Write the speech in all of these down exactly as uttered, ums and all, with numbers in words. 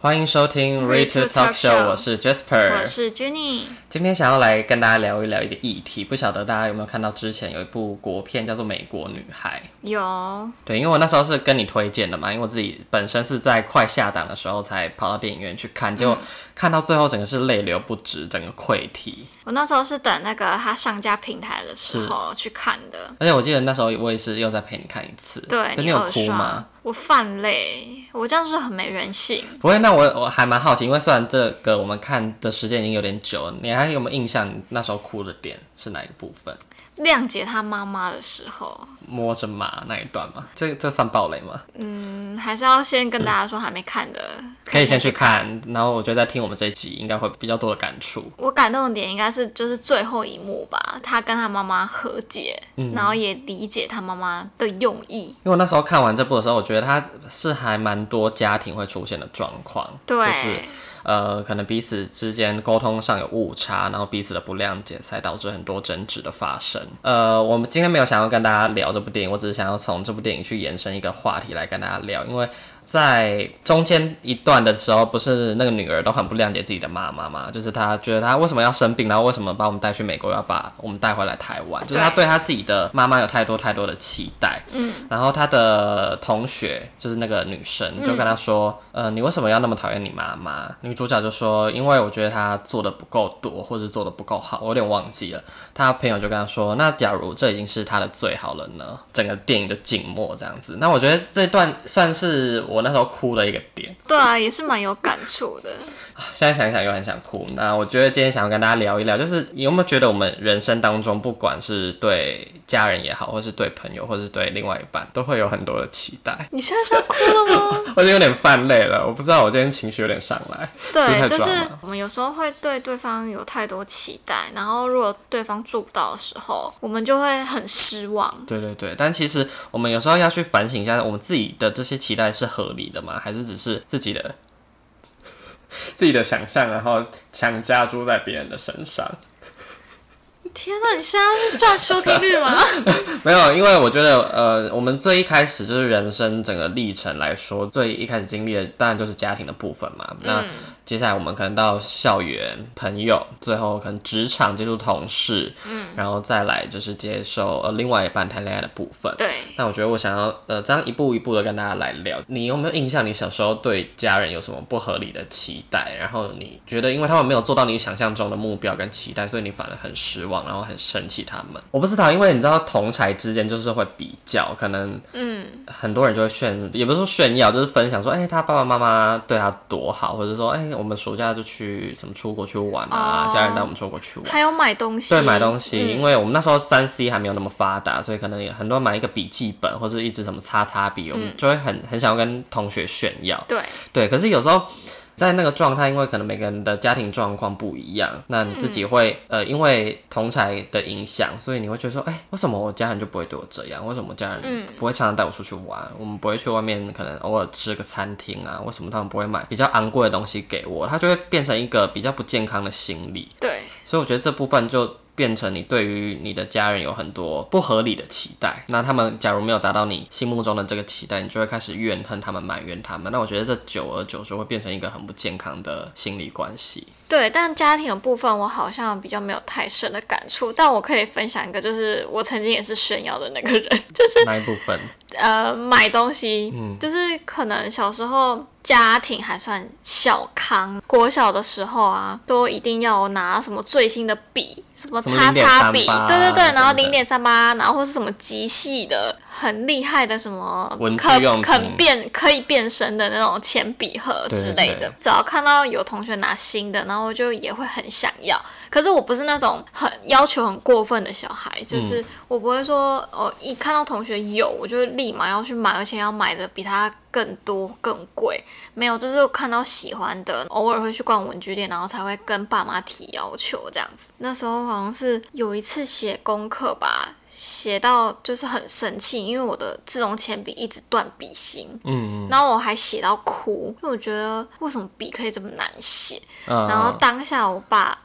欢迎收听 Read to Talk Show， 我是 Jasper， 我是 Jenny。 今天想要来跟大家聊一聊一个议题，不晓得大家有没有看到之前有一部国片叫做《美国女孩》？ 有。 对，因为我那时候是跟你推荐的嘛，因为我自己本身是在快下档的时候才跑到电影院去看，结果看到最后整个是泪流不止，整个溃堤。 我那时候是等那个它上架平台的时候去看的， 而且我记得那时候我也是又再陪你看一次。 对， 你有哭吗？ 我泛泪，我这样是很没人性。 不会，那我我还蛮好奇，因为虽然这个我们看的时间已经有点久了，你还有没有印象？你那时候哭的点是哪一个部分？ 谅解他妈妈的时候， 摸着马那一段吗？这这算暴雷吗？ 嗯，还是要先跟大家说，还没看的、嗯、 可以先去看，然后我觉得在听我们这一集应该会比较多的感触。 我感动的点应该是就是最后一幕吧，他跟他妈妈和解、嗯，然后也理解他妈妈的用意。 因为我那时候看完这部的时候，我觉得他是还蛮多家庭会出现的状况， 对。 就是呃，可能彼此之间沟通上有误差，然后彼此的不谅解，才导致很多争执的发生。呃，我们今天没有想要跟大家聊这部电影，我只是想要从这部电影去延伸一个话题来跟大家聊，因为在中间一段的时候，不是那个女儿都很不谅解自己的妈妈嘛？就是她觉得她为什么要生病，然后为什么把我们带去美国，要把我们带回来台湾？就是她对她自己的妈妈有太多太多的期待。嗯。然后她的同学就是那个女生就跟她说：“嗯、呃，你为什么要那么讨厌你妈妈？”女主角就说：“因为我觉得她做的不够多，或者做的不够好。”我有点忘记了。她朋友就跟她说：“那假如这已经是她的最好了呢？”整个电影的静默这样子。那我觉得这段算是我。我那时候哭了一个点， 对啊，也是蛮有感触的。 现在想一想又很想哭。那我觉得今天想要跟大家聊一聊，就是你有没有觉得我们人生当中，不管是对家人也好，或是对朋友，或是对另外一半，都会有很多的期待。 你现在是要哭了吗？ 我已经有点泛泪了，我不知道我今天情绪有点上来。 对，就是我们有时候会对对方有太多期待，然后如果对方做不到的时候，我们就会很失望。 对对对，但其实我们有时候要去反省一下，我们自己的这些期待是合理的吗？还是只是自己的自己的想象，然后强加诸在别人的身上？ 天哪，你现在是赚收听率吗？ 没有，因为我觉得，呃，我们最一开始就是人生整个历程来说，最一开始经历的当然就是家庭的部分嘛。嗯、那接下来我们可能到校园、朋友，最后可能职场接触同事，嗯，然后再来就是接受呃另外一半谈恋爱的部分。 对。 那我觉得我想要呃这样一步一步的跟大家来聊，你有没有印象？你小时候对家人有什么不合理的期待？然后你觉得因为他们没有做到你想象中的目标跟期待，所以你反而很失望，然后很生气他们。我不知道，因为你知道同侪之间就是会比较，可能嗯很多人就会炫，也不是说炫耀，就是分享说，哎、欸，他爸爸妈妈对他多好，或者说，哎、欸。我们暑假就去什么出国去玩啊， oh, 家人带我们出国去玩， 还有买东西。 对，买东西，嗯、因为我们那时候三 C 还没有那么发达，所以可能也很多人买一个笔记本或者一支什么叉叉笔，我们就会很很想要跟同学炫耀。 对对，可是有时候。在那个状态，因为可能每个人的家庭状况不一样，那你自己会、嗯、呃，因为同侪的影响，所以你会觉得说，哎、欸，为什么我家人就不会对我这样？为什么我家人不会常常带我出去玩？嗯、我们不会去外面可能偶尔吃个餐厅啊？为什么他们不会买比较昂贵的东西给我？它就会变成一个比较不健康的心理。 对， 所以我觉得这部分就。变成你对于你的家人有很多不合理的期待，那他们假如没有达到你心目中的这个期待，你就会开始怨恨他们、埋怨他们。那我觉得这久而久之会变成一个很不健康的心理关系。 对，但家庭的部分我好像比较没有太深的感触，但我可以分享一个，就是我曾经也是炫耀的那个人，就是哪一部分？ 呃，买东西，嗯，就是可能小时候家庭还算小康，国小的时候啊，都一定要拿什么最新的笔，什么叉叉笔，对对对，然后零点三八，然后或是什么极细的、很厉害的什么文具用品， 可变可以变身的那种铅笔盒之类的。对对对，只要看到有同学拿新的，然后就也会很想要。可是我不是那种很要求很过分的小孩，就是我不会说哦，一看到同学有，我就立马要去买，而且要买的比他更多更贵。没有，就是看到喜欢的，偶尔会去逛文具店，然后才会跟爸妈提要求这样子。那时候好像是有一次写功课吧，写到就是很生气，因为我的自动铅笔一直断笔芯，嗯，然后我还写到哭，因为我觉得为什么笔可以这么难写，嗯，然后当下我爸二话不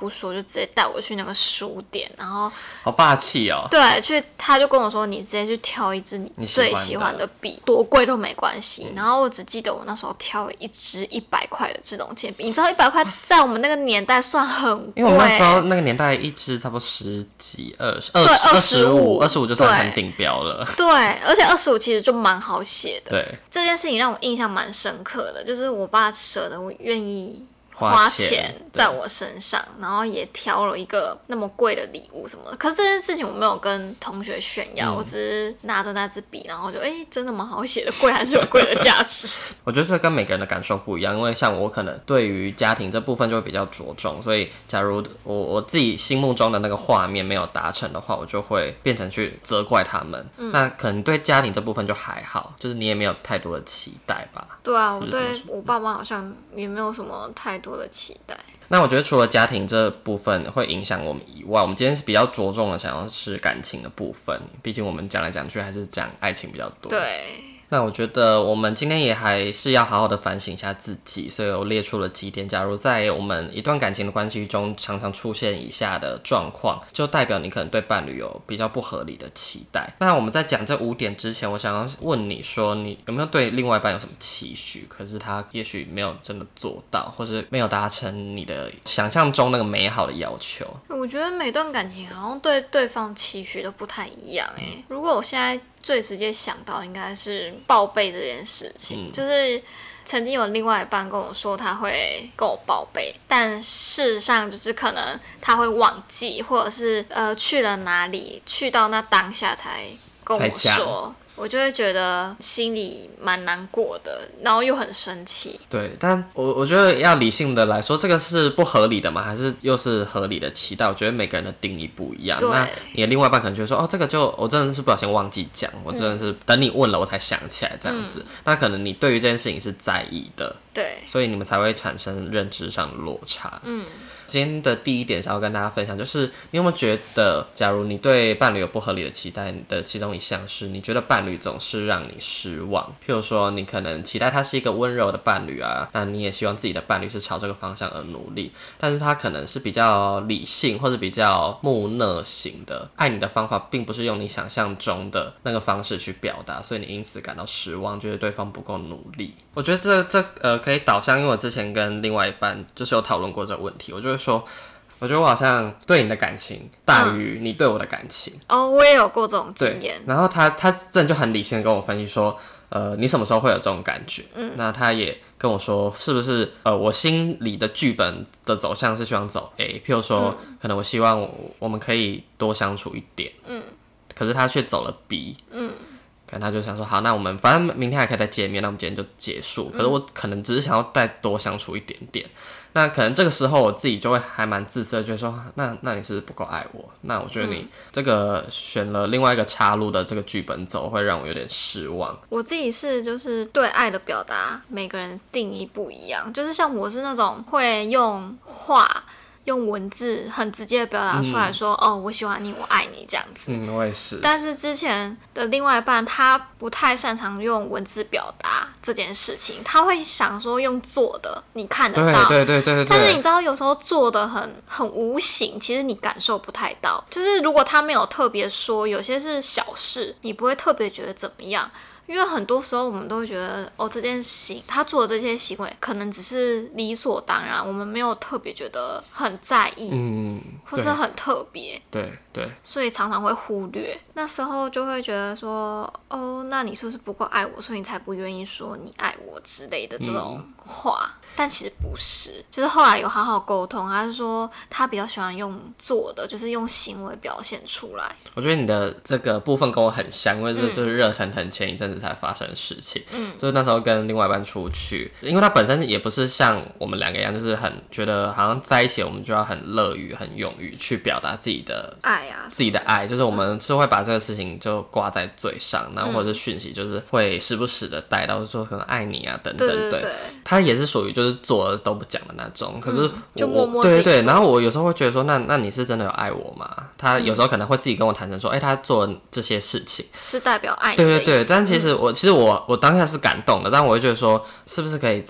不说，就直接带我去那个书店，然后好霸气哦。 对，去他就跟我说，你直接去挑一支你最喜欢的笔，多贵都没关系。嗯、然后我只记得我那时候挑了一支一百块的自动铅笔，你知道一百块在我们那个年代算很贵， 因为我们那时候那个年代一支差不多十几、二十、二十五、二十五就算很顶标了。 对，而且二十五其实就蛮好写的。 对， 这件事情让我印象蛮深刻的，就是我爸舍得我愿意花钱在我身上，然后也挑了一个那么贵的礼物什么的。可是这件事情我没有跟同学炫耀，嗯、我只是拿着那支笔，然后就哎、欸，真的蛮好写的，贵还是有贵的价值。 我觉得这跟每个人的感受不一样，因为像我可能对于家庭这部分就会比较着重，所以假如我我自己心目中的那个画面没有达成的话，我就会变成去责怪他们。嗯、那可能对家庭这部分就还好，就是你也没有太多的期待吧。 对啊，我对我爸妈好像也没有什么太多的期待。 那我觉得除了家庭这部分会影响我们以外，我们今天是比较着重的想要是感情的部分，毕竟我们讲来讲去还是讲爱情比较多。 对。 那我觉得我们今天也还是要好好的反省一下自己，所以我列出了几点。假如在我们一段感情的关系中常常出现以下的状况，就代表你可能对伴侣有比较不合理的期待。那我们在讲这五点之前，我想要问你说，你有没有对另外一半有什么期许，可是他也许没有真的做到，或是没有达成你的想象中那个美好的要求？ 我觉得每段感情好像对对方期许都不太一样耶、欸。如果我现在最直接想到应该是报备这件事情、嗯、就是曾经有另外一半跟我说他会跟我报备，但事实上就是可能他会忘记，或者是呃去了哪里，去到那当下才跟我说，我就会觉得心里蛮难过的，然后又很生气。 对，但我我觉得要理性的来说，这个是不合理的吗？还是又是合理的期待？我觉得每个人的定义不一样。那你的另外一半可能就会说，哦，这个就我真的是不小心忘记讲，我真的是等你问了我才想起来这样子。嗯、那可能你对于这件事情是在意的， 对， 所以你们才会产生认知上的落差。嗯。今天的第一点想要跟大家分享，就是你有没有觉得，假如你对伴侣有不合理的期待的其中一项是，你觉得伴侣总是让你失望。譬如说，你可能期待他是一个温柔的伴侣啊，那你也希望自己的伴侣是朝这个方向而努力，但是他可能是比较理性或者比较木讷型的，爱你的方法并不是用你想象中的那个方式去表达，所以你因此感到失望，觉得对方不够努力。我觉得这这呃可以导向，因为我之前跟另外一半就是有讨论过这个问题，我就会说，我觉得我好像对你的感情大于你对我的感情。 嗯、哦，我也有过这种经验。 然后他他真的就很理性的跟我分析说，呃，你什么时候会有这种感觉？嗯，那他也跟我说，是不是呃，我心里的剧本的走向是希望走 A， 譬如说，嗯、可能我希望 我, 我们可以多相处一点，嗯，可是他却走了 B， 嗯。可能他就想说，好，那我们反正明天还可以再见面，那我们今天就结束。可是我可能只是想要再多相处一点点。那可能这个时候我自己就会还蛮自私的，觉得说，那那你是不够爱我。那我觉得你这个选了另外一个岔路的这个剧本走，会让我有点失望。 我自己是就是对爱的表达，每个人定义不一样。就是像我是那种会用话。用文字很直接的表达出来说、嗯、哦，我喜欢你，我爱你这样子。 嗯，我也是。 但是之前的另外一半他不太擅长用文字表达这件事情，他会想说用做的，你看得到。 对对对对对。 但是你知道有时候做的很很无形，其实你感受不太到。就是如果他没有特别说，有些是小事，你不会特别觉得怎么样。因为很多时候我们都会觉得，哦，这件行他做的这些行为可能只是理所当然，我们没有特别觉得很在意，嗯，或是很特别， 对对， 所以常常会忽略。那时候就会觉得说，哦，那你是不是不够爱我，所以你才不愿意说你爱我之类的这种话。嗯，但其实不是，就是后来有好好沟通，他是说他比较喜欢用做的，就是用行为表现出来。 我觉得你的这个部分跟我很像，因为这就是热腾腾前一阵子才发生的事情。嗯，就是那时候跟另外一半出去，因为他本身也不是像我们两个一样，就是很觉得好像在一起我们就要很乐于、很勇于去表达自己的爱啊， 自己的爱，就是我们是会把这个事情就挂在嘴上，然后或者是讯息就是会时不时的带到说可能爱你啊等等。 对对对， 他也是属于就是做了都不讲的那种，可是我、嗯、 就默默自己做。 对对对，然后我有时候会觉得说，那那你是真的有爱我吗？他有时候可能会自己跟我坦诚说，哎、欸，他做了这些事情是代表爱你的意思。 对对对，但其实我、嗯、其实我我当下是感动的，但我会觉得说，是不是可以再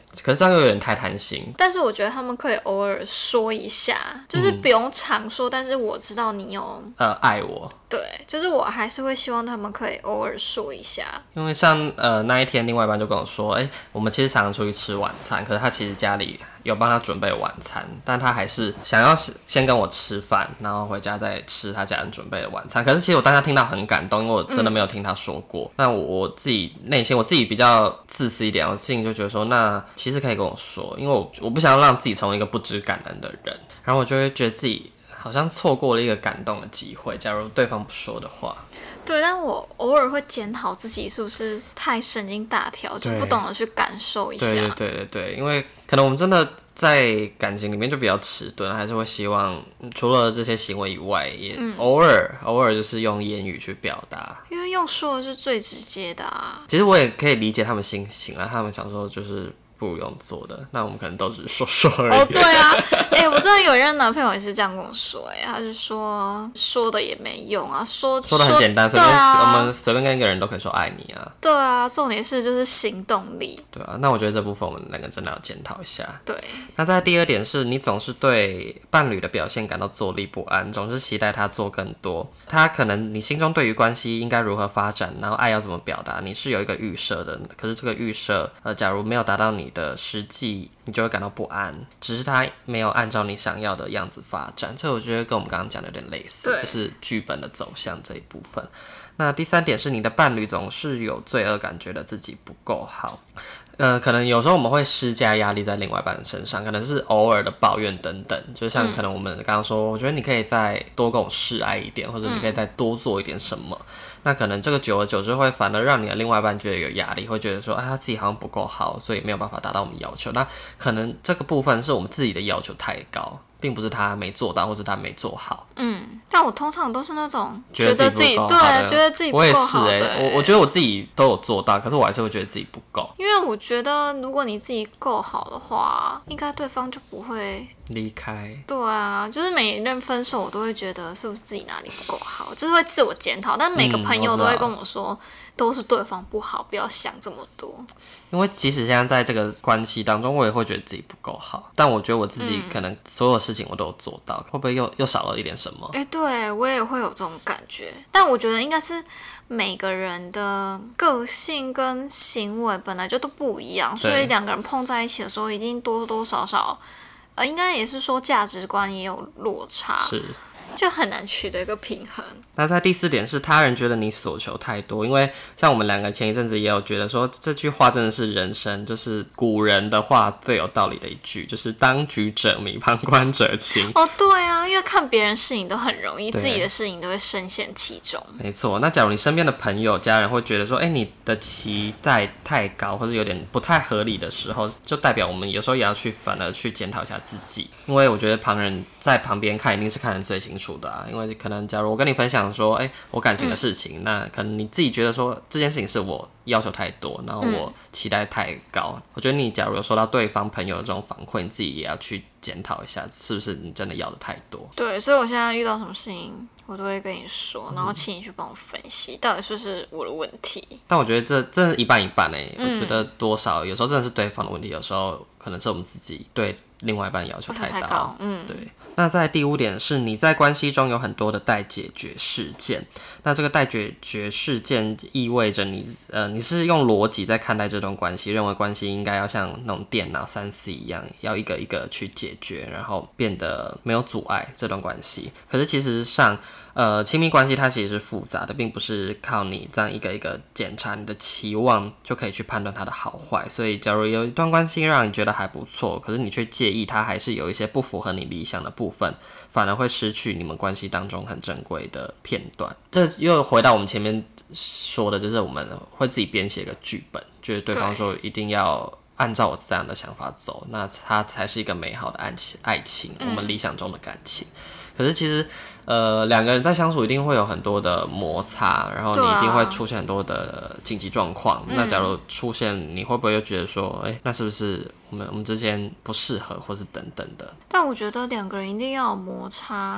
可是这样又有点太贪心。 但是我觉得他们可以偶尔说一下，就是不用常说，嗯、但是我知道你有呃爱我。 对，就是我还是会希望他们可以偶尔说一下。 因为像呃那一天，另外一半就跟我说，哎、欸，我们其实常常出去吃晚餐，可是他其实家里有帮他准备晚餐，但他还是想要先跟我吃饭，然后回家再吃他家人准备的晚餐。可是其实我当时听到很感动，因为我真的没有听他说过。嗯、那我我自己内心我自己比较自私一点，我自己就觉得说，那其实可以跟我说，因为我我不想要让自己成为一个不知感恩的人，然后我就会觉得自己好像错过了一个感动的机会，假如对方不说的话。 对，但我偶尔会检讨自己是不是太神经大条，就不懂得去感受一下。 对对对对对，因为可能我们真的在感情里面就比较迟钝，还是会希望除了这些行为以外，也偶尔、嗯、偶尔就是用言语去表达， 因为用说的是最直接的啊。 其实我也可以理解他们心情啊，他们想说就是不用做的，那我们可能都只是说说而已。 哦，对啊，哎、欸，我真的有一任男朋友也是这样跟我说、欸，哎，他就说说的也没用啊，说说的很简单，随便、 啊、 我们随便跟一个人都可以说爱你啊。 对啊，重点是就是行动力。 对啊，那我觉得这部分我们两个真的要检讨一下。 对。 那再第二点是你总是对伴侣的表现感到坐立不安，总是期待他做更多。他可能你心中对于关系应该如何发展，然后爱要怎么表达，你是有一个预设的。可是这个预设，呃，假如没有达到你的实际，你就会感到不安。只是他没有按照你想要的样子发展，这我觉得跟我们刚刚讲的有点类似，就是剧本的走向这一部分。那第三点是你的伴侣总是有罪恶感，觉得自己不够好。呃，可能有时候我们会施加压力在另外一半身上，可能是偶尔的抱怨等等，就像可能我们刚刚说、嗯，我觉得你可以再多跟我示爱一点，或者你可以再多做一点什么。嗯、那可能这个久而久之会反而让你的另外一半觉得有压力，会觉得说，哎，他自己好像不够好，所以没有办法达到我们要求。那可能这个部分是我们自己的要求太高，并不是他没做到，或是他没做好。 嗯，但我通常都是那种觉得自己对，觉得自己不够好的。 我也是哎、欸，我我觉得我自己都有做到，可是我还是会觉得自己不够。 因为我觉得如果你自己够好的话，应该对方就不会离开。 对啊，就是每一任分手，我都会觉得是不是自己哪里不够好，就是会自我检讨。但每个朋友都会跟我说。嗯，我都是对方不好，不要想这么多。因为即使现在在这个关系当中，我也会觉得自己不够好，但我觉得我自己可能所有事情我都有做到，嗯、会不会又又少了一点什么？ 哎、欸，对我也会有这种感觉，但我觉得应该是每个人的个性跟行为本来就都不一样，所以两个人碰在一起的时候，一定多多少少，呃，应该也是说价值观也有落差。 是。 就很难取得一个平衡。 那在第四点是他人觉得你所求太多，因为像我们两个前一阵子也有觉得说这句话真的是人生，就是古人的话最有道理的一句，就是当局者迷，旁观者清。 哦，对啊，因为看别人事情都很容易，自己的事情都会深陷其中。 没错，那假如你身边的朋友、家人会觉得说，哎、欸，你的期待太高，或者有点不太合理的时候，就代表我们有时候也要去反而去检讨一下自己，因为我觉得旁人在旁边看一定是看得最清楚。啊、因为可能假如我跟你分享说，哎、欸，我感情的事情、嗯，那可能你自己觉得说这件事情是我要求太多，然后我期待太高。嗯、我觉得你假如有收到对方朋友的这种反馈，你自己也要去检讨一下，是不是你真的要的太多？ 对，所以我现在遇到什么事情，我都会跟你说，然后请你去帮我分析，到底是不是我的问题。 但我觉得这真的一半一半哎、欸嗯，我觉得多少有时候真的是对方的问题，有时候可能是我们自己对另外一半要求太高。 太高嗯， 对。那在第五点是你在关系中有很多的待解决事件，那这个待解决事件意味着你呃你是用逻辑在看待这段关系，认为关系应该要像那种电脑三 C 一样，要一个一个去解决，然后变得没有阻碍这段关系。可是其实上呃，亲密关系它其实是复杂的，并不是靠你这样一个一个检查你的期望就可以去判断它的好坏。所以假如有一段关系让你觉得还不错，可是你却介意它还是有一些不符合你理想的部分，反而会失去你们关系当中很珍贵的片段。这又回到我们前面说的，就是我们会自己编写一个剧本，就是对方说一定要按照我这样的想法走，那它才是一个美好的爱情，爱情，我们理想中的感情。可是其实呃，两个人在相处一定会有很多的摩擦，然后你一定会出现很多的紧急状况、啊。那假如出现，你会不会又觉得说，哎、欸，那是不是我们我们之间不适合，或是等等的？ 但我觉得两个人一定要有摩擦，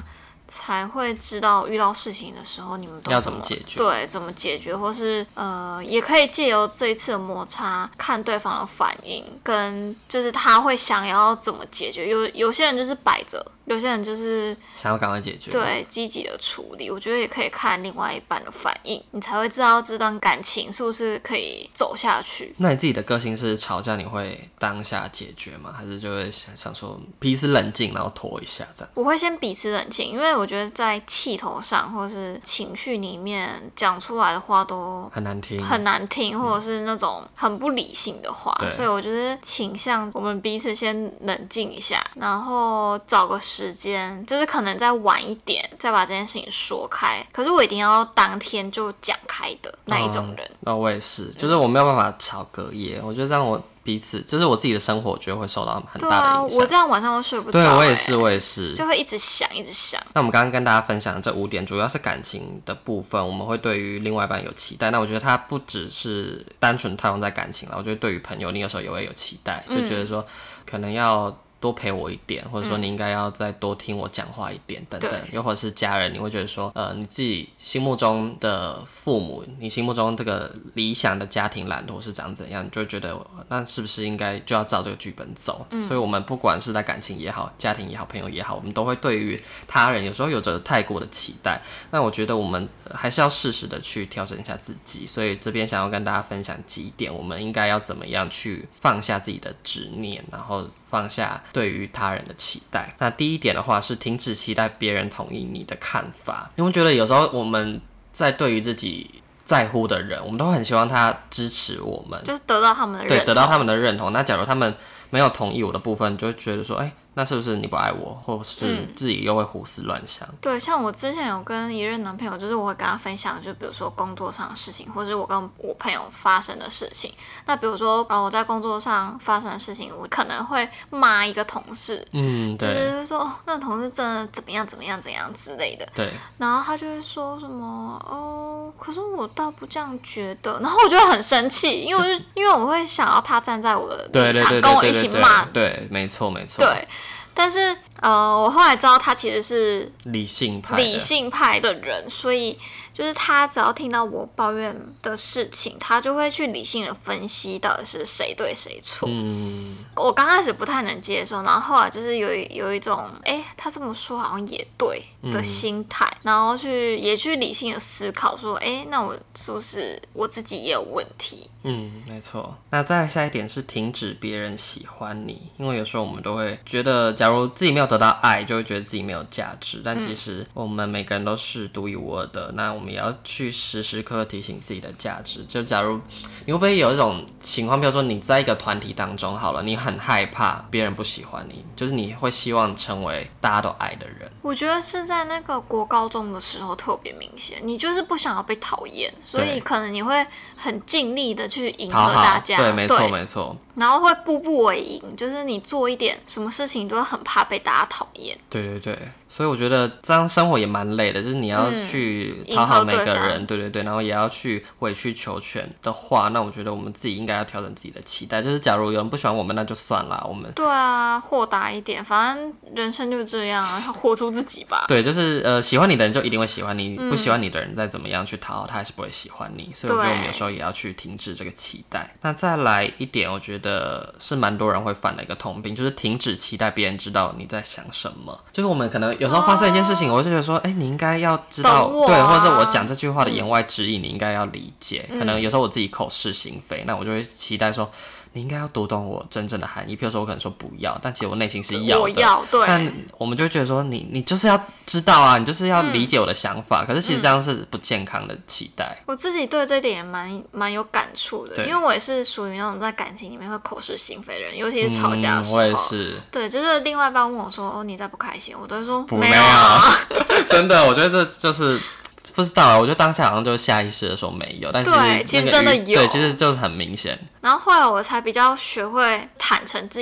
才会知道遇到事情的时候你们都要怎么解决， 对，怎么解决，或是呃，也可以借由这一次的摩擦，看对方的反应，跟就是他会想要怎么解决。有有些人就是摆着，有些人就是想要赶快解决， 对，积极的处理。我觉得也可以看另外一半的反应，你才会知道这段感情是不是可以走下去。 那你自己的个性是吵架你会当下解决吗？还是就会想说彼此冷静，然后拖一下这样？ 我会先彼此冷静，因为我觉得在气头上或是情绪里面讲出来的话都很难听， 很难听，或者是那种很不理性的话， 嗯、 所以我觉得倾向我们彼此先冷静一下，然后找个时间，就是可能再晚一点再把这件事情说开。可是我一定要当天就讲开的那一种人。嗯、 那我也是，就是我没有办法吵隔夜，我觉得这样我。彼此就是我自己的生活，我觉得会受到很大的影响。对啊， 我这样晚上都睡不着、欸。 对，我也是，我也是， 就会一直想，一直想。 那我们刚刚跟大家分享的这五点，主要是感情的部分，我们会对于另外一半有期待。那我觉得它不只是单纯套用在感情了，我觉得对于朋友，你有时候也会有期待，就觉得说、嗯、可能要多陪我一点，或者说你应该要再多听我讲话一点，等等。又或者是家人，你会觉得说，呃，你自己心目中的父母，你心目中这个理想的家庭蓝图是长怎样，你就会觉得，那是不是应该就要照这个剧本走？嗯、所以，我们不管是在感情也好，家庭也好，朋友也好，我们都会对于他人有时候有着太过的期待。那我觉得我们还是要适时的去调整一下自己。所以这边想要跟大家分享几点，我们应该要怎么样去放下自己的执念，然后放下对于他人的期待。那第一点的话是停止期待别人同意你的看法，因为我觉得有时候我们在对于自己在乎的人，我们都很希望他支持我们， 就是得到他们的认同， 对，得到他们的认同。那假如他们没有同意我的部分，就会觉得说，哎、欸，那是不是你不爱我，或是自己又会胡思乱想、嗯？ 对，像我之前有跟一任男朋友，就是我会跟他分享，就比如说工作上的事情，或者我跟我朋友发生的事情。那比如说，呃，我在工作上发生的事情，我可能会骂一个同事， 嗯，对， 就是会说，哦，那个同事真的怎么样怎么样怎样之类的。 对。 然后他就会说什么，哦，可是我倒不这样觉得。然后我就会很生气，因为我就因为我会想要他站在我的立场，跟我一起骂。 对，没错，没错。 对。但是，呃，我后来知道他其实是理性派、 理性派的人，所以就是他只要听到我抱怨的事情，他就会去理性的分析到底是谁对谁错。嗯，我刚开始不太能接受，然后后来就是有有一种，哎、欸，他这么说好像也对的心态、嗯，然后去也去理性的思考说，哎、欸，那我是不是我自己也有问题？ 嗯，没错。那再来下一点是停止别人喜欢你，因为有时候我们都会觉得，假如自己没有得到爱，就会觉得自己没有价值。但其实我们每个人都是独一无二的，那我们也要去时时刻刻提醒自己的价值。就假如你会不会有一种情况，比如说你在一个团体当中好了，你很害怕别人不喜欢你，就是你会希望成为大家都爱的人。 我觉得是在那个国高中的时候特别明显，你就是不想要被讨厌，所以可能你会很尽力的去迎合大家。 对，没错没错。 然后会步步为营，就是你做一点什么事情都会很怕被大家讨厌。 对对对，所以我觉得这样生活也蛮累的，就是你要去讨好每个人、嗯，对对对，然后也要去委曲求全的话，那我觉得我们自己应该要调整自己的期待，就是假如有人不喜欢我们，那就算了，我们对啊，豁达一点，反正人生就这样啊，活出自己吧。 对，就是呃，喜欢你的人就一定会喜欢你，嗯、不喜欢你的人再怎么样去讨好他，还是不会喜欢你。所以我觉得我们有时候也要去停止这个期待。那再来一点，我觉得。的是蛮多人会犯的一个通病，就是停止期待别人知道你在想什么。就是我们可能有时候发生一件事情，哦、我就觉得说，哎、欸，你应该要知道， 啊、 对，或者是我讲这句话的言外之意，嗯、你应该要理解。可能有时候我自己口是心非，那我就会期待说。你应该要读懂我真正的含义，譬如说我可能说不要，但其实我内心是要的。 我要，对。 但我们就会觉得说你，你就是要知道啊，你就是要理解我的想法。嗯、可是其实这样是不健康的期待。 我自己对这点也蛮蛮有感触的，因为我也是属于那种在感情里面会口是心非的人，尤其是吵架的时候。 嗯、我也是。对， 就是另外一半问我说：“哦，你在不开心？”我都会说：“ 没有。啊” 真的，我觉得这就是。不知道啊，我觉得当下好像就下意识的说没有，但是对，其实真的有， 对，其实就是很明显。 然后后来我才比较学会坦诚自己的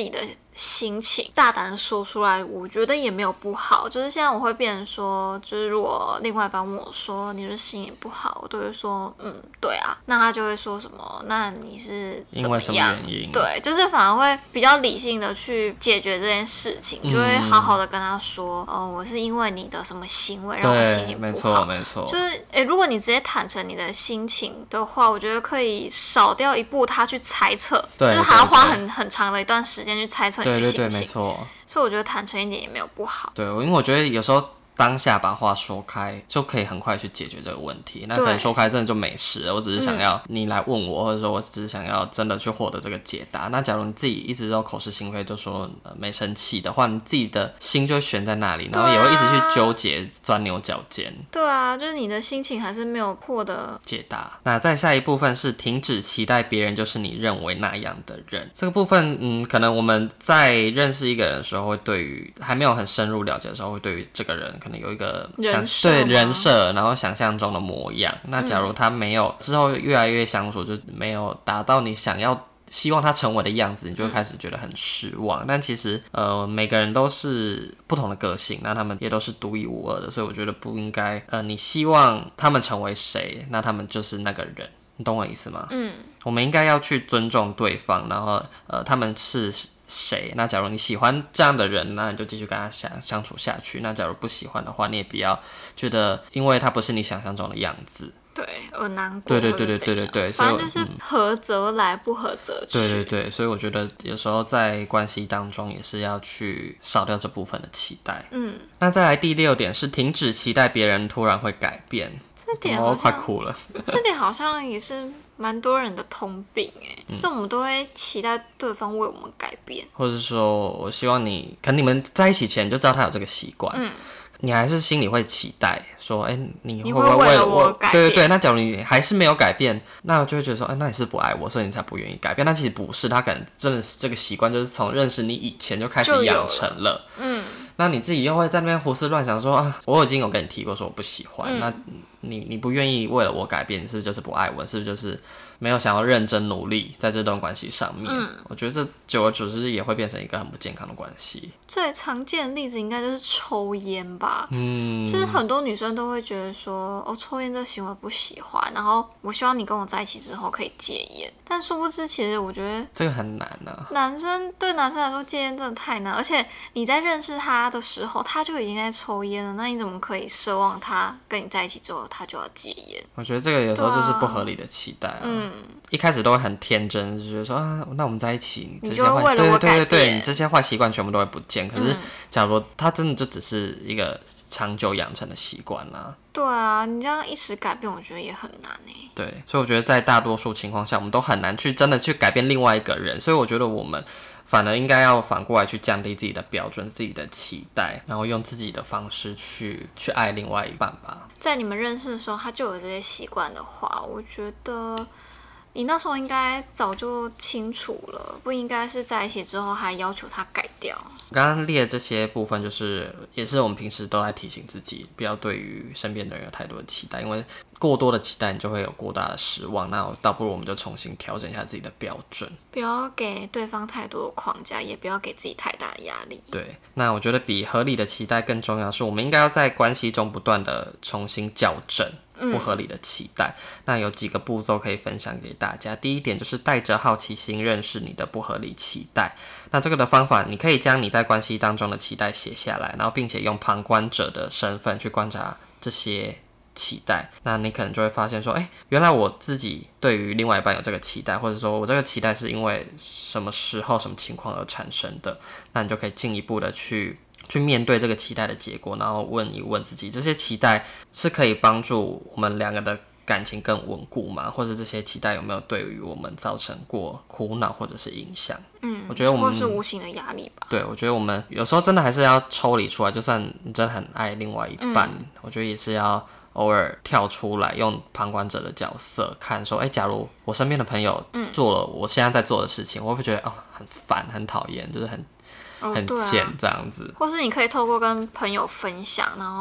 心情，大胆的说出来，我觉得也没有不好。就是现在我会变成说，就是如果另外一半问我说你是心情不好，我都会说嗯对啊，那他就会说什么那你是怎么样？ 因为什么原因？ 对，就是反而会比较理性的去解决这件事情，就会好好的跟他说，哦、呃，我是因为你的什么行为让我心情不好。 没错没错。 就是，诶，如果你直接坦诚你的心情的话，我觉得可以少掉一步他去猜测，就是还要花很很长的一段时间去猜测你的心情。 对对对，没错。 所以我觉得坦诚一点也没有不好。 对，因为我觉得有时候当下把话说开，就可以很快去解决这个问题。那可能说开真的就没事了，我只是想要你来问我，嗯、或者说我只是想要真的去获得这个解答。那假如你自己一直都口是心非，就说、呃、没生气的话，你自己的心就会悬在那里，然后也会一直去纠结、钻牛角尖。 对啊，就是你的心情还是没有获得解答。那再下一部分是停止期待别人就是你认为那样的人。这个部分，嗯，可能我们在认识一个人的时候，会对于还没有很深入了解的时候，会对于这个人可能有一个人设， 对人设，然后想象中的模样。那假如他没有、嗯、之后越来越相处，就没有达到你想要希望他成为的样子，你就会开始觉得很失望。嗯、但其实呃每个人都是不同的个性，那他们也都是独一无二的，所以我觉得不应该呃你希望他们成为谁，那他们就是那个人。你懂我意思吗？嗯，我们应该要去尊重对方，然后呃他们是谁？那假如你喜欢这样的人，那你就继续跟他相相处下去。那假如不喜欢的话，你也不要觉得因为他不是你想象中的样子， 对，而难过。 对对对对对对对， 反正就是合则来，不合则去。 对对对，所以我觉得有时候在关系当中也是要去少掉这部分的期待。嗯，那再来第六点是停止期待别人突然会改变。 这点好像快哭了。 这点好像也是蛮多人的通病哎、嗯，就是我们都会期待对方为我们改变， 或者说我希望你，可能你们在一起前就知道他有这个习惯，嗯，你还是心里会期待说，哎、欸，你会不会为了我改变？对对对，那假如你还是没有改变，那我就会觉得说，哎、欸，那你是不爱我，所以你才不愿意改变。那其实不是，他可能真的是这个习惯，就是从认识你以前就开始养成了，嗯。那你自己又会在那边胡思乱想说啊，我已经有跟你提过说我不喜欢，嗯、那你你不愿意为了我改变，你是不是就是不爱我？是不是就是没有想要认真努力在这段关系上面？嗯、我觉得这久而久之也会变成一个很不健康的关系。 最常见的例子应该就是抽烟吧，嗯，就是很多女生都会觉得说，哦，抽烟这个行为不喜欢，然后我希望你跟我在一起之后可以戒烟，但殊不知其实我觉得这个很难啊。 男生对男生来说戒烟真的太难，而且你在认识他的时候他就已经在抽烟了，那你怎么可以奢望他跟你在一起之后他就要戒烟？ 我觉得这个有时候就是不合理的期待啊。嗯，一开始都会很天真，就觉得说啊，那我们在一起， 你就会为了我改变， 对对对对，你这些坏习惯全部都会不见。可是，假如他真的就只是一个长久养成的习惯啦。 对啊，你这样一时改变，我觉得也很难欸。 对，所以我觉得在大多数情况下，我们都很难去真的去改变另外一个人。所以我觉得我们反而应该要反过来去降低自己的标准、自己的期待，然后用自己的方式去去爱另外一半吧。 在你们认识的时候，他就有这些习惯的话，我觉得你那时候应该早就清楚了，不应该是在一起之后还要求他改掉。 刚刚列这些部分，就是也是我们平时都在提醒自己，不要对于身边的人有太多的期待，因为过多的期待，你就会有过大的失望。那倒不如我们就重新调整一下自己的标准， 不要给对方太多的框架，也不要给自己太大的压力。 对，那我觉得比合理的期待更重要的是，我们应该要在关系中不断的重新校正不合理的期待。嗯、那有几个步骤可以分享给大家。第一点就是带着好奇心认识你的不合理期待。那这个的方法，你可以将你在关系当中的期待写下来，然后并且用旁观者的身份去观察这些期待。那你可能就会发现说，哎、欸，原来我自己对于另外一半有这个期待，或者说我这个期待是因为什么时候、什么情况而产生的。那你就可以进一步的去去面对这个期待的结果，然后问一问自己，这些期待是可以帮助我们两个的感情更稳固吗？或者这些期待有没有对于我们造成过苦恼或者是影响？嗯，我觉得我们或是无形的压力吧。 对，我觉得我们有时候真的还是要抽离出来，就算你真的很爱另外一半，嗯、我觉得也是要偶尔跳出来，用旁观者的角色看，说，哎、欸，假如我身边的朋友做了我现在在做的事情，嗯、我会不会觉得哦很烦、很讨厌，就是很。很贱这样子、 哦啊，或是你可以透过跟朋友分享，然后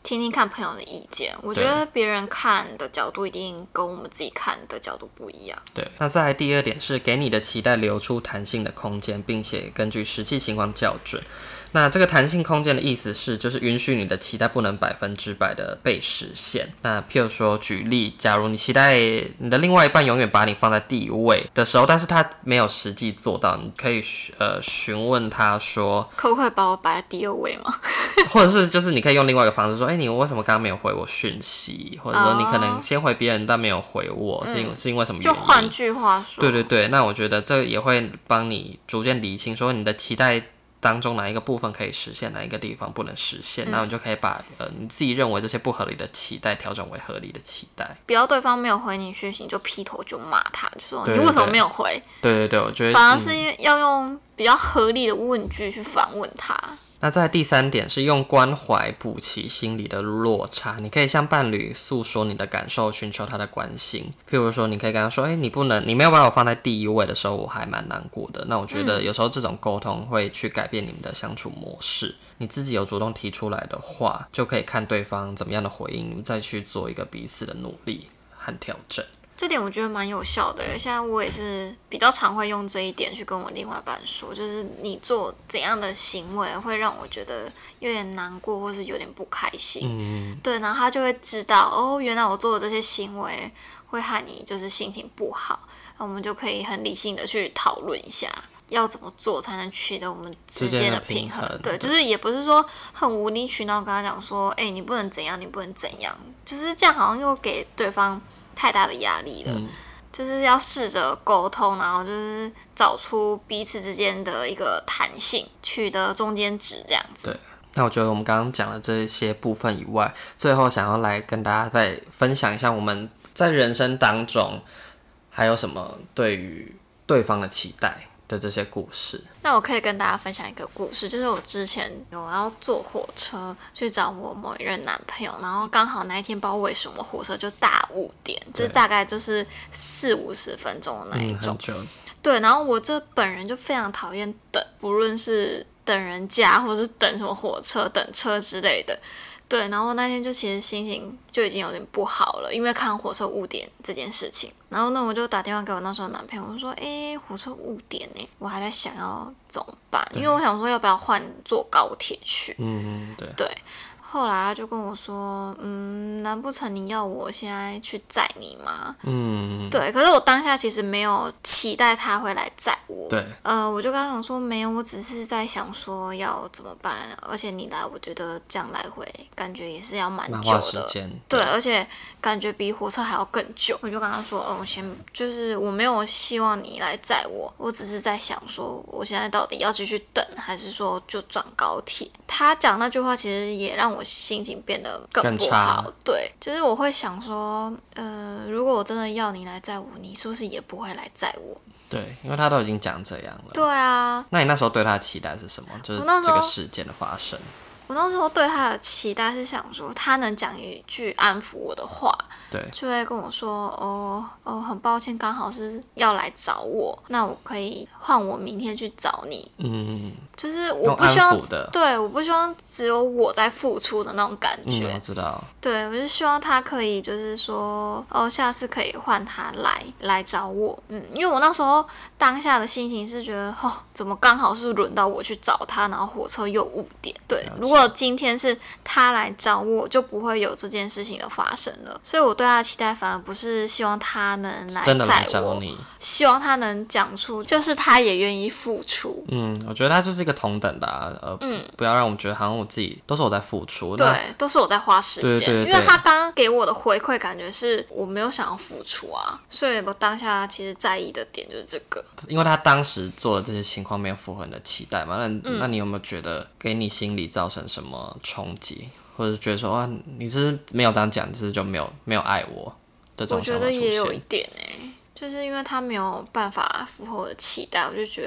听听看朋友的意见。我觉得别人看的角度一定跟我们自己看的角度不一样。 对，那再来第二点是给你的期待留出弹性的空间，并且根据实际情况校准。那这个弹性空间的意思是，就是允许你的期待不能百分之百的被实现。那譬如说，举例，假如你期待你的另外一半永远把你放在第一位的时候，但是他没有实际做到，你可以呃询问他说， 可不可以把我摆在第二位吗？ 或者是就是你可以用另外一个方式说，哎、欸，你为什么刚刚没有回我讯息？或者说你可能先回别人但没有回我，是因为、嗯、是因为什么原因？ 就换句话说， 对对对，那我觉得这也会帮你逐渐理清，说你的期待当中哪一个部分可以实现，哪一个地方不能实现，那、嗯、你就可以把呃你自己认为这些不合理的期待调整为合理的期待。 不要对方没有回你讯息，你就劈头就骂他，就说你为什么没有回？ 对对对，我觉得反而是要用比较合理的问句去反问他。 那在第三点是用关怀补齐心理的落差，你可以向伴侣诉说你的感受，寻求他的关心。譬如说，你可以跟他说：“哎、欸，你不能，你没有把我放在第一位的时候，我还蛮难过的。”那我觉得有时候这种沟通会去改变你们的相处模式。你自己有主动提出来的话，就可以看对方怎么样的回应，你们再去做一个彼此的努力和调整。 这点我觉得蛮有效的，现在我也是比较常会用这一点去跟我另外一半说，就是你做怎样的行为会让我觉得有点难过或是有点不开心，嗯，对，然后他就会知道哦，原来我做的这些行为会害你就是心情不好，那我们就可以很理性的去讨论一下要怎么做才能取得我们之间的平衡。平衡对，就是也不是说很无理取闹跟他讲说，哎、欸，你不能怎样，你不能怎样，就是这样好像又给对方太大的压力了，嗯、就是要试着沟通，然后就是找出彼此之间的一个弹性，取得中间值这样子。 对，那我觉得我们刚刚讲的这些部分以外，最后想要来跟大家再分享一下我们在人生当中还有什么对于对方的期待的这些故事。 那我可以跟大家分享一个故事，就是我之前有要坐火车去找我某一任男朋友，然后刚好那一天不知道为什么火车就大误点，就是大概就是四五十分钟的那一种、嗯、对，然后我这本人就非常讨厌等，不论是等人家或是等什么火车等车之类的。对，然后那天就其实心情就已经有点不好了，因为看火车误点这件事情。然后呢，我就打电话给我那时候男朋友，我说：“哎，火车误点呢，我还在想要怎么办，因为我想说要不要换坐高铁去。”嗯，对。对。后来他就跟我说，嗯，难不成你要我现在去载你吗？嗯，对。可是我当下其实没有期待他会来载我。对。呃，我就跟他讲说，没有，我只是在想说要怎么办。而且你来，我觉得这样来回感觉也是要蛮久的。对, 对，而且感觉比火车还要更久。我就跟他说，哦，我先就是我没有希望你来载我，我只是在想说，我现在到底要继续等，还是说就转高铁？他讲那句话其实也让我心情变得更不好，对，就是我会想说，呃，如果我真的要你来载我，你是不是也不会来载我？ 对，因为他都已经讲这样了。 对啊。 那你那时候对他的期待是什么？就是这个事件的发生。 我那时候对他的期待是想说，他能讲一句安抚我的话，对，就会跟我说，哦哦，很抱歉，刚好是要来找我，那我可以换我明天去找你。嗯，就是我不希望，对，我不希望只有我在付出的那种感觉。 嗯，我知道。 对，我就希望他可以，就是说，哦，下次可以换他来来找我。嗯，因为我那时候当下的心情是觉得，哦，怎么刚好是轮到我去找他，然后火车又误点。对，如果今天是他来找我，就不会有这件事情的发生了。所以我对他的期待反而不是希望他能来载我，希望他能讲出就是他也愿意付出。 嗯，我觉得他就是一个同等的、啊、呃、嗯，不要让我们觉得好像我自己都是我在付出， 对，都是我在花时间。因为他刚刚给我的回馈感觉是我没有想要付出啊，所以我当下其实在意的点就是这个。 因为他当时做的这些情况没有符合你的期待嘛，那、嗯、那你有没有觉得给你心里造成什么冲击，或者觉得说啊，你是不是没有这样讲，你是不是就没有没有爱我的这种想法出现？ 我觉得也有一点哎、欸，就是因为他没有办法符合我的期待，我就觉得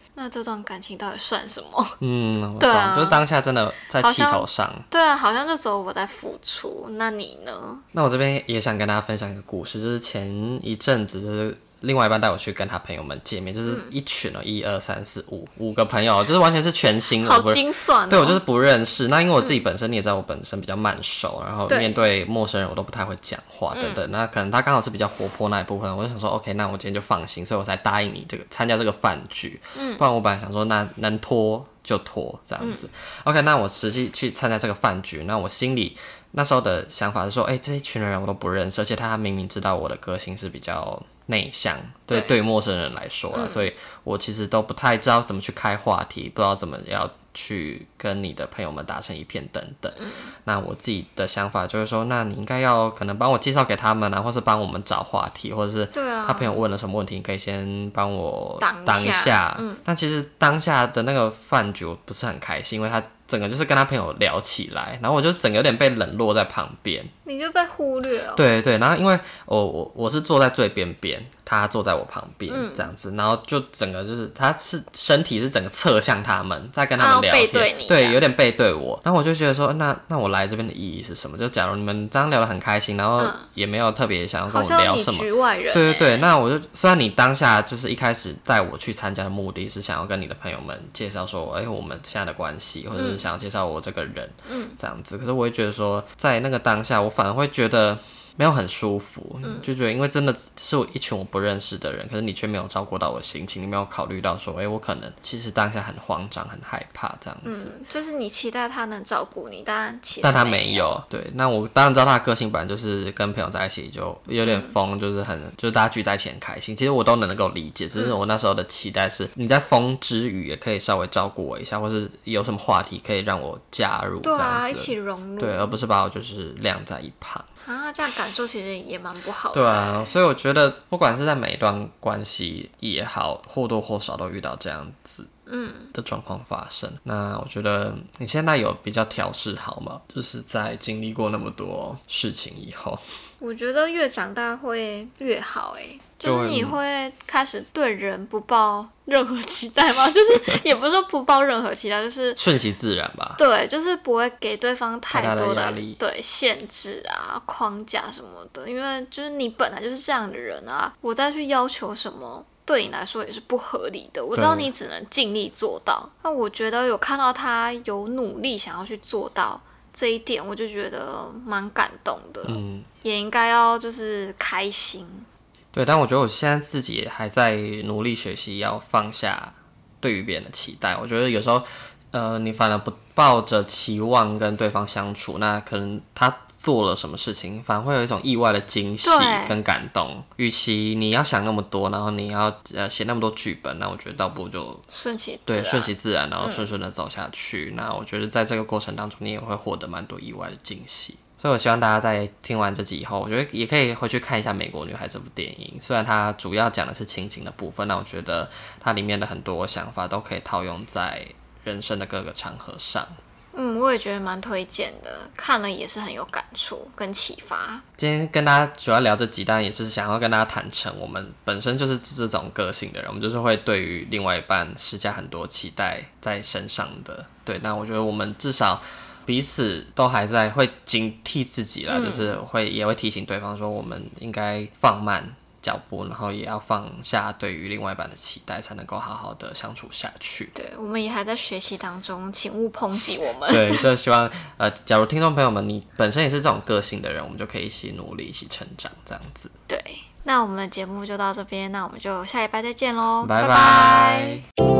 那这段感情到底算什么？ 嗯，我对啊懂，就是当下真的在气头上。 对啊，好像就只有我在付出。那你呢？ 那我这边也想跟大家分享一个故事，就是前一阵子就是另外一半带我去跟他朋友们见面，就是一群哦，一二三四五五个朋友，就是完全是全新的， 好精算哦。 对，我就是不认识。那因为我自己本身你也知道，我本身比较慢熟，然后面对陌生人我都不太会讲话等等。那可能他刚好是比较活泼那一部分，我就想说 OK， 那我今天就放心，所以我才答应你这个参加这个饭局。嗯，不然我本来想说那能拖就拖这样子。嗯、OK， 那我实际去参加这个饭局，那我心里那时候的想法是说，哎、欸，这一群人我都不认识，而且他明明知道我的个性是比较内向，对，对于陌生人来说啦、嗯，所以我其实都不太知道怎么去开话题，不知道怎么要去跟你的朋友们打成一片等等。嗯、那我自己的想法就是说，那你应该要可能帮我介绍给他们啊，或是帮我们找话题，或者是他朋友问了什么问题，你可以先帮我挡一下。嗯，那其实当下的那个饭局我不是很开心，因为他整个就是跟他朋友聊起来，然后我就整个有点被冷落在旁边， 你就被忽略了。 对对，然后因为我我我是坐在最边边，他坐在我旁边、嗯、这样子，然后就整个就是他是身体是整个侧向他们，在跟他们聊天， 背对你， 对，有点背对我。然后我就觉得说，那那我来这边的意义是什么？就假如你们这样聊得很开心，然后也没有特别想要跟我聊什么， 好像你局外人、欸。 对对对，那我就虽然你当下就是一开始带我去参加的目的是想要跟你的朋友们介绍说，哎、欸，我们现在的关系，或者是想要介绍我这个人，嗯，这样子。可是我会觉得说，在那个当下，我反而会觉得没有很舒服，嗯、就觉得因为真的是我一群我不认识的人，可是你却没有照顾到我的心情，你没有考虑到说，哎、欸，我可能其实当下很慌张、很害怕这样子。 嗯，就是你期待他能照顾你，但其实但他没有。对，那我当然知道他的个性本来就是跟朋友在一起就有点疯、嗯，就是很就是大家聚在一起很开心，其实我都能够理解，只是我那时候的期待是，你在疯之余也可以稍微照顾我一下，或是有什么话题可以让我加入这样子， 对啊，一起融入， 对，而不是把我就是晾在一旁。 啊，这样感受其实也蛮不好的。 对啊，所以我觉得不管是在每一段关系也好，或多或少都遇到这样子的状况发生、嗯。那我觉得你现在有比较调适好吗？就是在经历过那么多事情以后， 我觉得越长大会越好哎、欸，就是你会开始对人不抱任何期待吗？就是也不是说不抱任何期待，就是顺其自然吧。 对，就是不会给对方太多的压力， 对限制啊、框架什么的，因为就是你本来就是这样的人啊，我再去要求什么，对你来说也是不合理的。我知道你只能尽力做到，那我觉得有看到他有努力想要去做到这一点，我就觉得蛮感动的。嗯，也应该要就是开心。 对，但我觉得我现在自己还在努力学习，要放下对于别人的期待。我觉得有时候，呃，你反而不抱着期望跟对方相处，那可能他做了什么事情，反而会有一种意外的惊喜跟感动。与其你要想那么多，然后你要呃写那么多剧本，那我觉得倒不如就顺其自然， 对，顺其自然，然后顺顺的走下去、嗯。那我觉得在这个过程当中，你也会获得蛮多意外的惊喜。所以我希望大家在听完这集以后，我觉得也可以回去看一下《美国女孩》这部电影。虽然它主要讲的是亲情的部分，那我觉得它里面的很多想法都可以套用在人生的各个场合上。 嗯，我也觉得蛮推荐的，看了也是很有感触跟启发。 今天跟大家主要聊这集，当然也是想要跟大家坦诚，我们本身就是这种个性的人，我们就是会对于另外一半施加很多期待在身上的。对，那我觉得我们至少彼此都还在会警惕自己啦、嗯，就是会也会提醒对方说，我们应该放慢脚步，然后也要放下对于另外一半的期待，才能够好好的相处下去。 对，我们也还在学习当中，请勿抨击我们。 对，就希望呃，假如听众朋友们你本身也是这种个性的人，我们就可以一起努力，一起成长，这样子。 对，那我们的节目就到这边，那我们就下礼拜再见咯， 拜拜。拜拜。